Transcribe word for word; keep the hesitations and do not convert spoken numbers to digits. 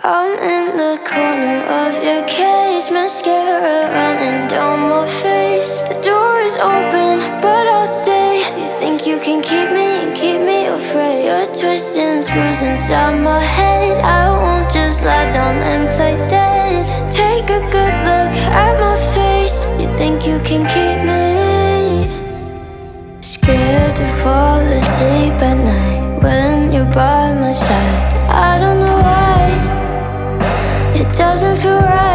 I'm in the corner of your cage, mascara running down my face. The door is open, but I'll stay. You think you can keep me and keep me afraid. You're twisting screws inside my head. I won't just lie down and play dead. Take a good look at my face. You think you can keep me? Scared to fall asleep at night when you're by my side. I don't know why it doesn't feel right.